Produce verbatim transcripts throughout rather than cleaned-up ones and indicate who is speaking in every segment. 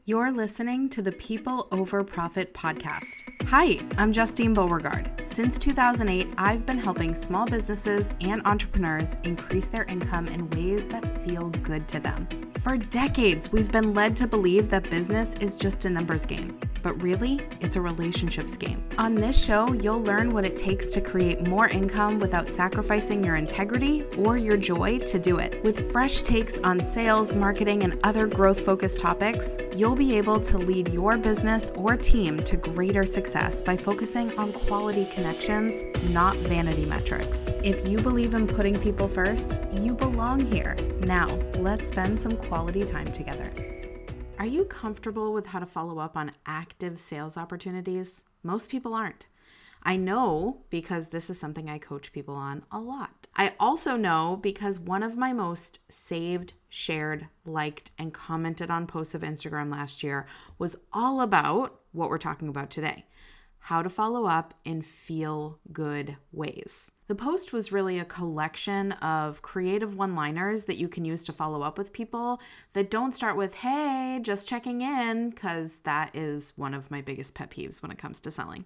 Speaker 1: You're listening to the People Over Profit podcast. Hi, I'm Justine Beauregard. Since two thousand eight, I've been helping small businesses and entrepreneurs increase their income in ways that feel good to them. For decades, we've been led to believe that business is just a numbers game, but really, it's a relationships game. On this show, you'll learn what it takes to create more income without sacrificing your integrity or your joy to do it. With fresh takes on sales, marketing, and other growth-focused topics, you'll be able to lead your business or team to greater success by focusing on quality connections, not vanity metrics. If you believe in putting people first, you belong here. Now, let's spend some quality time together. Are you comfortable with how to follow up on active sales opportunities? Most people aren't. I know because this is something I coach people on a lot. I also know because one of my most saved, shared, liked, and commented on posts of Instagram last year was all about what we're talking about today: how to follow up in feel-good ways. The post was really a collection of creative one-liners that you can use to follow up with people that don't start with, hey, just checking in, because that is one of my biggest pet peeves when it comes to selling.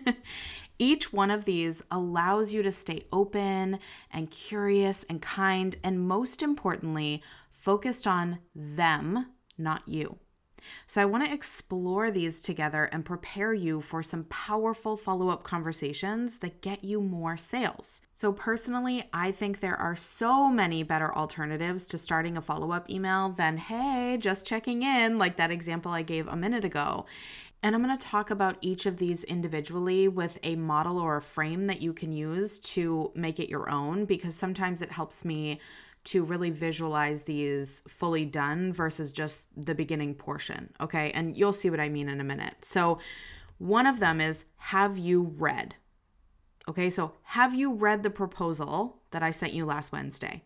Speaker 1: Each one of these allows you to stay open and curious and kind, and most importantly, focused on them, not you. So I want to explore these together and prepare you for some powerful follow-up conversations that get you more sales. So personally, I think there are so many better alternatives to starting a follow-up email than, hey, just checking in, like that example I gave a minute ago. And I'm going to talk about each of these individually with a model or a frame that you can use to make it your own, because sometimes it helps me to really visualize these fully done versus just the beginning portion, okay? And you'll see what I mean in a minute. So one of them is, have you read? Okay, so have you read the proposal that I sent you last Wednesday?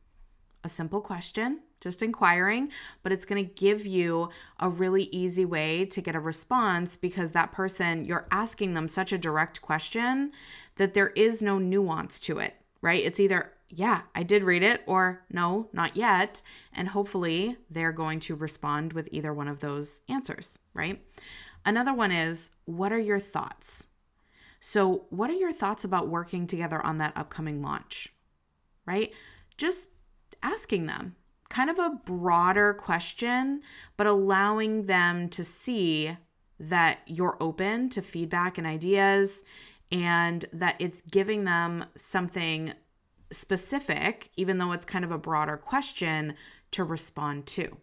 Speaker 1: A simple question, just inquiring, but it's going to give you a really easy way to get a response, because that person, you're asking them such a direct question that there is no nuance to it, right? It's either, yeah, I did read it, or no, not yet. And hopefully they're going to respond with either one of those answers, right? Another one is, what are your thoughts? So what are your thoughts about working together on that upcoming launch, right? Just asking them, kind of a broader question, but allowing them to see that you're open to feedback and ideas, and that it's giving them something specific, even though it's kind of a broader question, to respond to.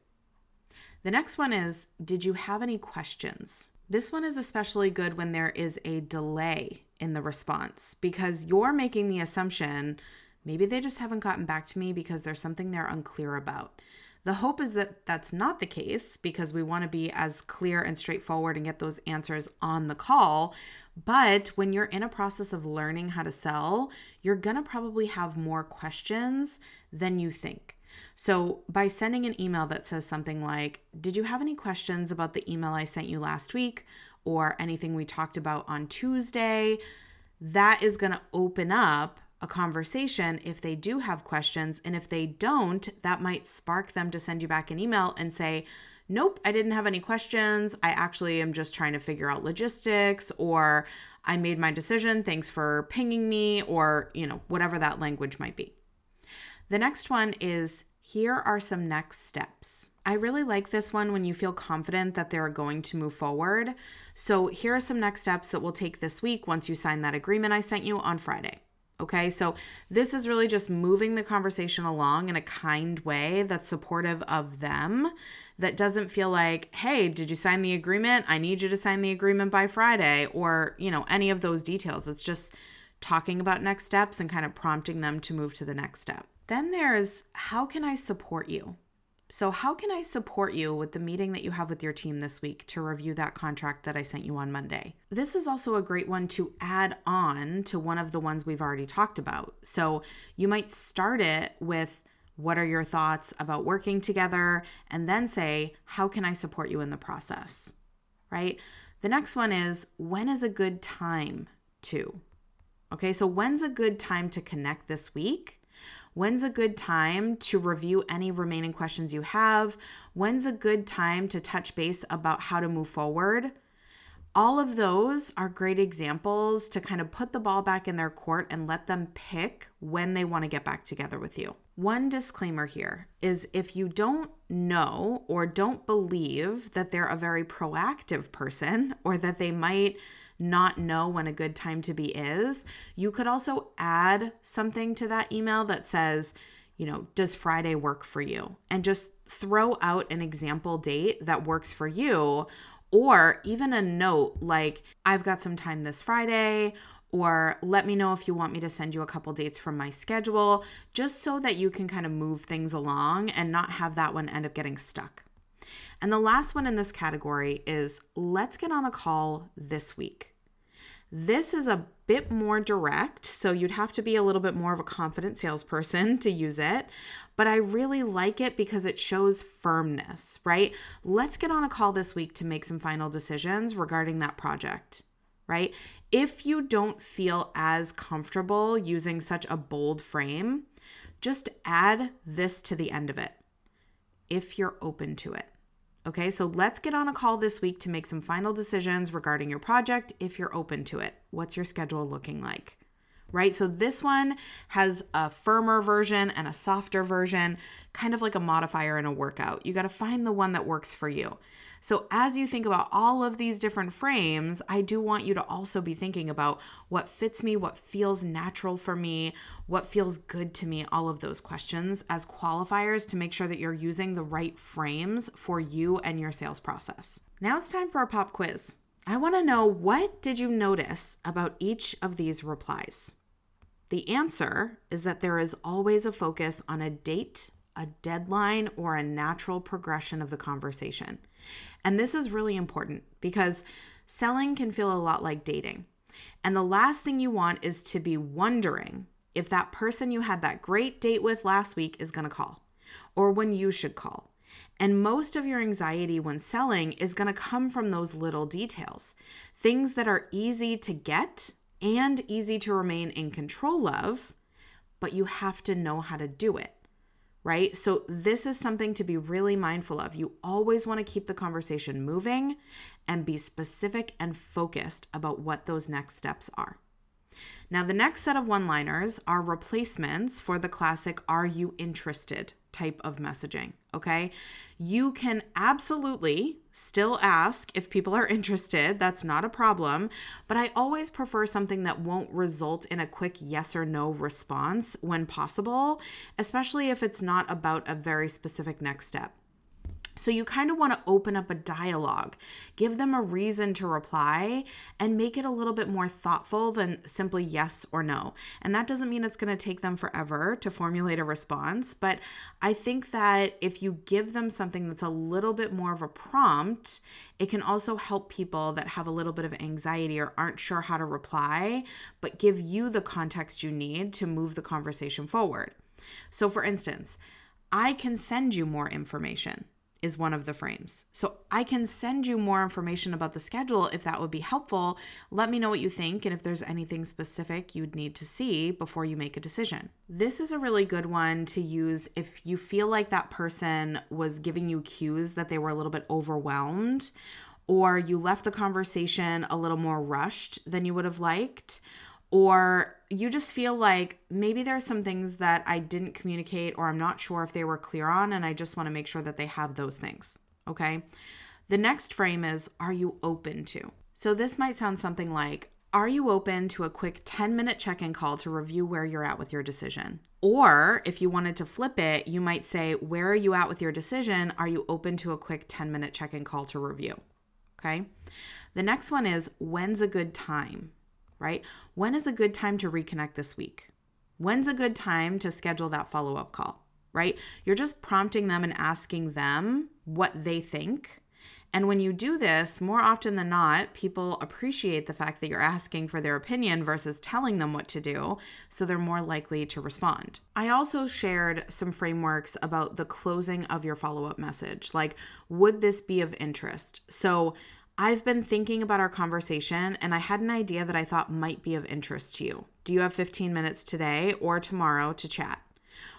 Speaker 1: The next one is, did you have any questions? This one is especially good when there is a delay in the response, because you're making the assumption maybe they just haven't gotten back to me because there's something they're unclear about. The hope is that that's not the case, because we want to be as clear and straightforward and get those answers on the call. But when you're in a process of learning how to sell, you're going to probably have more questions than you think. So by sending an email that says something like, did you have any questions about the email I sent you last week, or anything we talked about on Tuesday, that is going to open up a conversation if they do have questions. And if they don't, that might spark them to send you back an email and say, nope, I didn't have any questions. I actually am just trying to figure out logistics, or I made my decision. Thanks for pinging me, or, you know, whatever that language might be. The next one is, here are some next steps. I really like this one when you feel confident that they're going to move forward. So here are some next steps that we'll take this week once you sign that agreement I sent you on Friday. Okay, so this is really just moving the conversation along in a kind way that's supportive of them, that doesn't feel like, hey, did you sign the agreement? I need you to sign the agreement by Friday, or, you know, any of those details. It's just talking about next steps and kind of prompting them to move to the next step. Then there's, how can I support you? So how can I support you with the meeting that you have with your team this week to review that contract that I sent you on Monday? This is also a great one to add on to one of the ones we've already talked about. So you might start it with, what are your thoughts about working together? And then say, how can I support you in the process, right? The next one is, when is a good time to? Okay, so when's a good time to connect this week? When's a good time to review any remaining questions you have? When's a good time to touch base about how to move forward? All of those are great examples to kind of put the ball back in their court and let them pick when they want to get back together with you. One disclaimer here is if you don't know or don't believe that they're a very proactive person or that they might not know when a good time to be is, you could also add something to that email that says, you know, does Friday work for you? And just throw out an example date that works for you. Or even a note like, I've got some time this Friday, or let me know if you want me to send you a couple dates from my schedule, just so that you can kind of move things along and not have that one end up getting stuck. And the last one in this category is, let's get on a call this week. This is a bit more direct, so you'd have to be a little bit more of a confident salesperson to use it, but I really like it because it shows firmness, right? Let's get on a call this week to make some final decisions regarding that project, right? If you don't feel as comfortable using such a bold frame, just add this to the end of it, if you're open to it. Okay, so let's get on a call this week to make some final decisions regarding your project if you're open to it. What's your schedule looking like? Right? So this one has a firmer version and a softer version, kind of like a modifier in a workout. You got to find the one that works for you. So as you think about all of these different frames, I do want you to also be thinking about what fits me, what feels natural for me, what feels good to me, all of those questions as qualifiers to make sure that you're using the right frames for you and your sales process. Now it's time for a pop quiz. I want to know, what did you notice about each of these replies? The answer is that there is always a focus on a date, a deadline, or a natural progression of the conversation. And this is really important because selling can feel a lot like dating. And the last thing you want is to be wondering if that person you had that great date with last week is going to call, or when you should call. And most of your anxiety when selling is going to come from those little details, things that are easy to get and easy to remain in control of, but you have to know how to do it, right? So this is something to be really mindful of. You always want to keep the conversation moving and be specific and focused about what those next steps are. Now, the next set of one-liners are replacements for the classic "are you interested" type of messaging, okay? You can absolutely still ask if people are interested. That's not a problem, but I always prefer something that won't result in a quick yes or no response when possible, especially if it's not about a very specific next step. So you kind of want to open up a dialogue, give them a reason to reply, and make it a little bit more thoughtful than simply yes or no. And that doesn't mean it's going to take them forever to formulate a response, but I think that if you give them something that's a little bit more of a prompt, it can also help people that have a little bit of anxiety or aren't sure how to reply, but give you the context you need to move the conversation forward. So for instance, I can send you more information is one of the frames. So I can send you more information about the schedule if that would be helpful. Let me know what you think and if there's anything specific you'd need to see before you make a decision. This is a really good one to use if you feel like that person was giving you cues that they were a little bit overwhelmed, or you left the conversation a little more rushed than you would have liked, or you just feel like maybe there are some things that I didn't communicate or I'm not sure if they were clear on, and I just want to make sure that they have those things, okay? The next frame is, are you open to? So this might sound something like, are you open to a quick ten-minute check-in call to review where you're at with your decision? Or if you wanted to flip it, you might say, where are you at with your decision? Are you open to a quick ten-minute check-in call to review? Okay? The next one is, when's a good time? Right? When is a good time to reconnect this week? When's a good time to schedule that follow-up call, right? You're just prompting them and asking them what they think. And when you do this, more often than not, people appreciate the fact that you're asking for their opinion versus telling them what to do, so they're more likely to respond. I also shared some frameworks about the closing of your follow-up message, like, would this be of interest? So I've been thinking about our conversation and I had an idea that I thought might be of interest to you. Do you have fifteen minutes today or tomorrow to chat?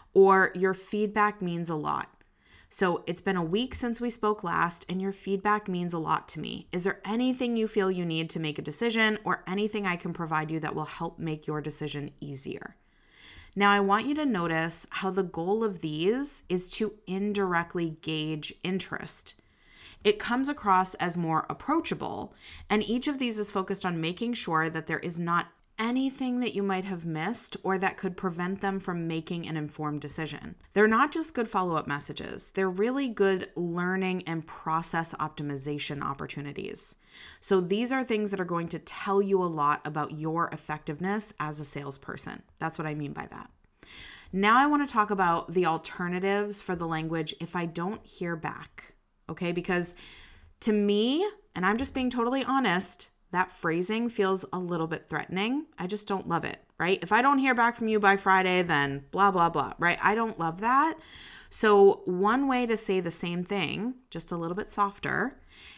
Speaker 1: or your feedback means a lot. So it's been a week since we spoke last and your feedback means a lot to me. Is there anything you feel you need to make a decision or anything I can provide you that will help make your decision easier? Now, I want you to notice how the goal of these is to indirectly gauge interest. It comes across as more approachable, and each of these is focused on making sure that there is not anything that you might have missed or that could prevent them from making an informed decision. They're not just good follow-up messages. They're really good learning and process optimization opportunities. So these are things that are going to tell you a lot about your effectiveness as a salesperson. That's what I mean by that. Now I want to talk about the alternatives for the language if I don't hear back, okay? Because to me, and I'm just being totally honest, that phrasing feels a little bit threatening. I just don't love it, right? If I don't hear back from you by Friday, then blah, blah, blah, right? I don't love that. So one way to say the same thing, just a little bit softer,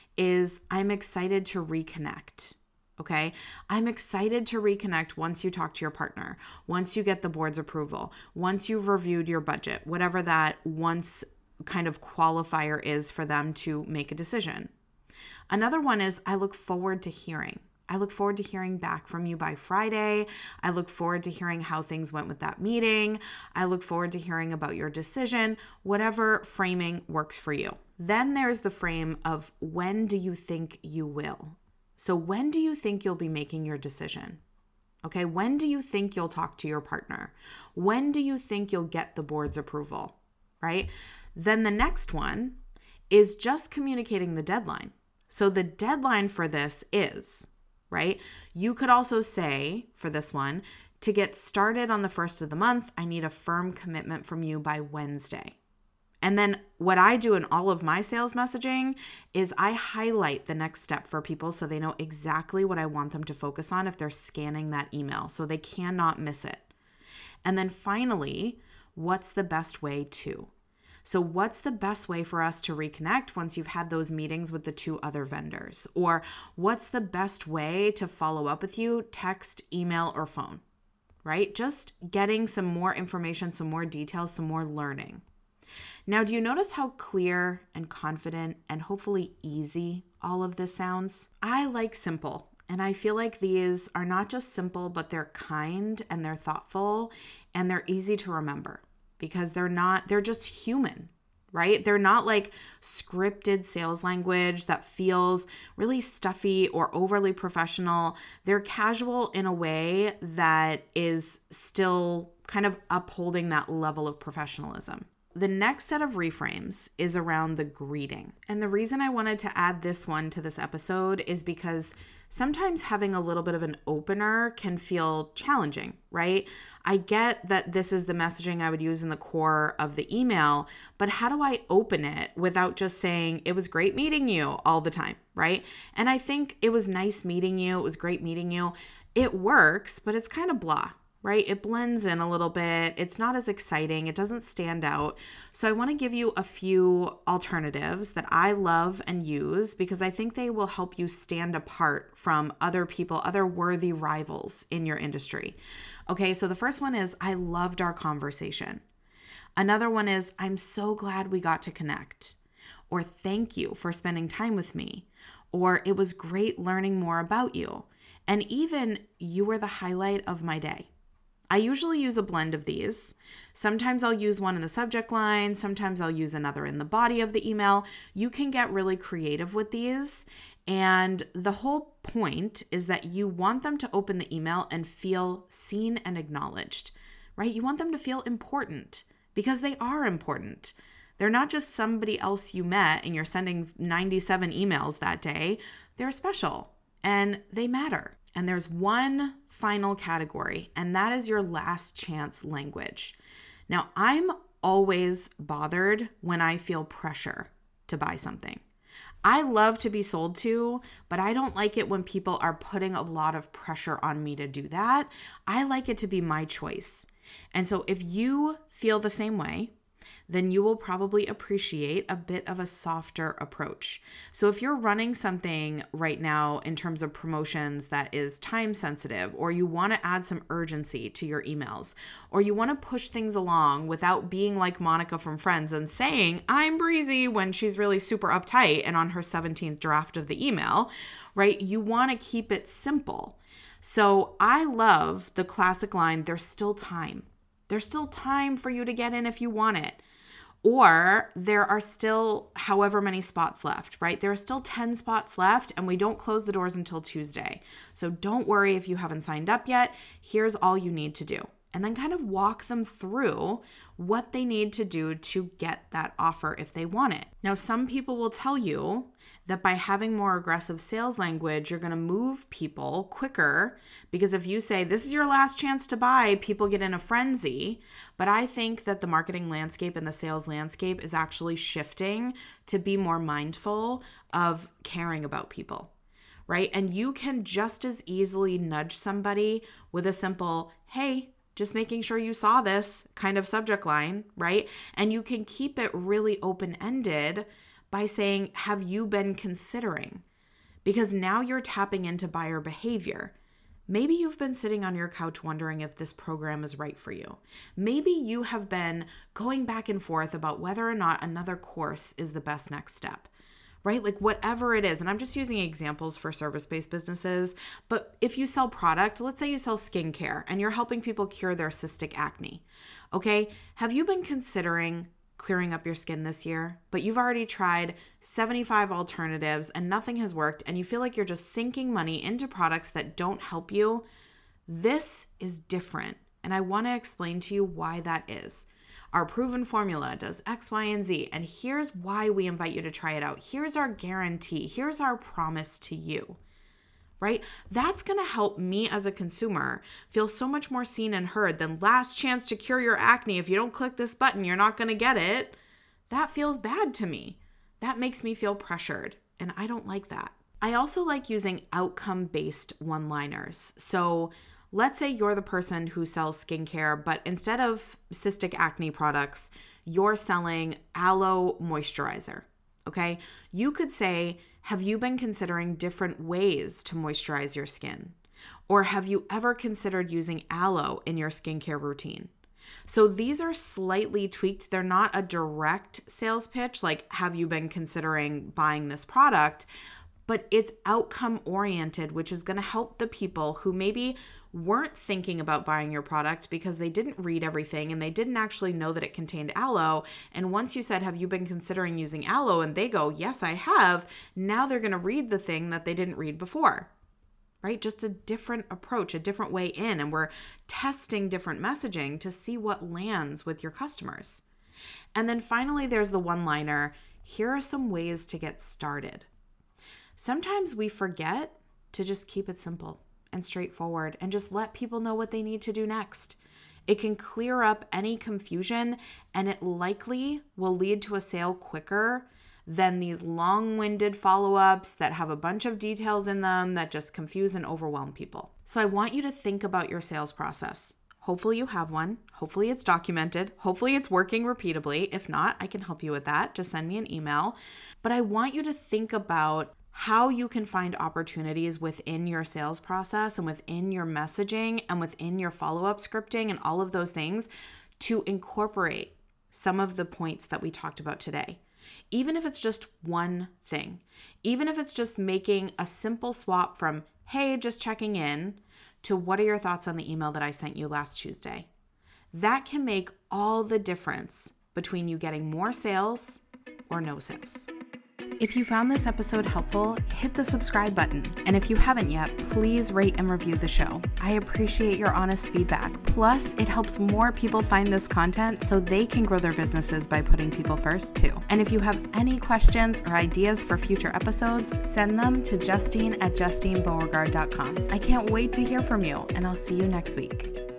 Speaker 1: is I'm excited to reconnect, okay? I'm excited to reconnect once you talk to your partner, once you get the board's approval, once you've reviewed your budget, whatever that once kind of qualifier is for them to make a decision. Another one is I look forward to hearing. I look forward to hearing back from you by Friday. I look forward to hearing how things went with that meeting. I look forward to hearing about your decision, whatever framing works for you. Then there's the frame of when do you think you will? So when do you think you'll be making your decision? Okay, when do you think you'll talk to your partner? When do you think you'll get the board's approval, right? Then the next one is just communicating the deadline. So the deadline for this is, right? You could also say for this one, to get started on the first of the month, I need a firm commitment from you by Wednesday. And then what I do in all of my sales messaging is I highlight the next step for people so they know exactly what I want them to focus on if they're scanning that email, so they cannot miss it. And then finally, what's the best way to? So what's the best way for us to reconnect once you've had those meetings with the two other vendors? Or what's the best way to follow up with you? Text, email, or phone, right? Just getting some more information, some more details, some more learning. Now, do you notice how clear and confident and hopefully easy all of this sounds? I like simple, and I feel like these are not just simple, but they're kind and they're thoughtful and they're easy to remember. Because they're not, they're just human, right? They're not like scripted sales language that feels really stuffy or overly professional. They're casual in a way that is still kind of upholding that level of professionalism. The next set of reframes is around the greeting. And the reason I wanted to add this one to this episode is because sometimes having a little bit of an opener can feel challenging, right? I get that this is the messaging I would use in the core of the email, but how do I open it without just saying, it was great meeting you all the time, right? And I think it was nice meeting you. It was great meeting you. It works, but it's kind of blah. Right? It blends in a little bit. It's not as exciting. It doesn't stand out. So I want to give you a few alternatives that I love and use because I think they will help you stand apart from other people, other worthy rivals in your industry. Okay, so the first one is, I loved our conversation. Another one is, I'm so glad we got to connect. Or thank you for spending time with me. Or it was great learning more about you. And even, you were the highlight of my day. I usually use a blend of these. Sometimes I'll use one in the subject line. Sometimes I'll use another in the body of the email. You can get really creative with these. And the whole point is that you want them to open the email and feel seen and acknowledged, right? You want them to feel important because they are important. They're not just somebody else you met and you're sending ninety-seven emails that day. They're special and they matter. And there's one final category, and that is your last chance language. Now, I'm always bothered when I feel pressure to buy something. I love to be sold to, but I don't like it when people are putting a lot of pressure on me to do that. I like it to be my choice. And so if you feel the same way, then you will probably appreciate a bit of a softer approach. So if you're running something right now in terms of promotions that is time sensitive, or you want to add some urgency to your emails, or you want to push things along without being like Monica from Friends and saying, I'm breezy, when she's really super uptight and on her seventeenth draft of the email, right? You want to keep it simple. So I love the classic line, there's still time. There's still time for you to get in if you want it. Or there are still however many spots left, right? There are still ten spots left and we don't close the doors until Tuesday. So don't worry if you haven't signed up yet. Here's all you need to do. And then kind of walk them through what they need to do to get that offer if they want it. Now, some people will tell you that by having more aggressive sales language, you're going to move people quicker, because if you say, this is your last chance to buy, people get in a frenzy. But I think that the marketing landscape and the sales landscape is actually shifting to be more mindful of caring about people, right? And you can just as easily nudge somebody with a simple, hey, just making sure you saw this kind of subject line, right? And you can keep it really open-ended by saying, have you been considering? Because now you're tapping into buyer behavior. Maybe you've been sitting on your couch wondering if this program is right for you. Maybe you have been going back and forth about whether or not another course is the best next step, right? Like whatever it is. And I'm just using examples for service-based businesses. But if you sell product, let's say you sell skincare and you're helping people cure their cystic acne. Okay. Have you been considering clearing up your skin this year, but you've already tried seventy-five alternatives and nothing has worked, and you feel like you're just sinking money into products that don't help you? This is different. And I want to explain to you why that is. Our proven formula does X, Y, and Z. And here's why we invite you to try it out. Here's our guarantee. Here's our promise to you, right? That's going to help me as a consumer feel so much more seen and heard than last chance to cure your acne. If you don't click this button, you're not going to get it. That feels bad to me. That makes me feel pressured. And I don't like that. I also like using outcome-based one-liners. So let's say you're the person who sells skincare, but instead of cystic acne products, you're selling aloe moisturizer, okay? You could say, have you been considering different ways to moisturize your skin? Or have you ever considered using aloe in your skincare routine? So these are slightly tweaked. They're not a direct sales pitch, like have you been considering buying this product? But it's outcome oriented, which is going to help the people who maybe weren't thinking about buying your product because they didn't read everything and they didn't actually know that it contained aloe. And once you said, have you been considering using aloe? And they go, yes, I have. Now they're going to read the thing that they didn't read before, right? Just a different approach, a different way in. And we're testing different messaging to see what lands with your customers. And then finally, there's the one-liner. Here are some ways to get started. Sometimes we forget to just keep it simple and straightforward and just let people know what they need to do next. It can clear up any confusion, and it likely will lead to a sale quicker than these long-winded follow-ups that have a bunch of details in them that just confuse and overwhelm people. So I want you to think about your sales process. Hopefully you have one. Hopefully it's documented. Hopefully it's working repeatably. If not, I can help you with that. Just send me an email. But I want you to think about how you can find opportunities within your sales process and within your messaging and within your follow-up scripting and all of those things to incorporate some of the points that we talked about today. Even if it's just one thing, even if it's just making a simple swap from, hey, just checking in, to what are your thoughts on the email that I sent you last Tuesday? That can make all the difference between you getting more sales or no sales. If you found this episode helpful, hit the subscribe button. And if you haven't yet, please rate and review the show. I appreciate your honest feedback. Plus, it helps more people find this content so they can grow their businesses by putting people first too. And if you have any questions or ideas for future episodes, send them to Justine at justine beauregard dot com. I can't wait to hear from you, and I'll see you next week.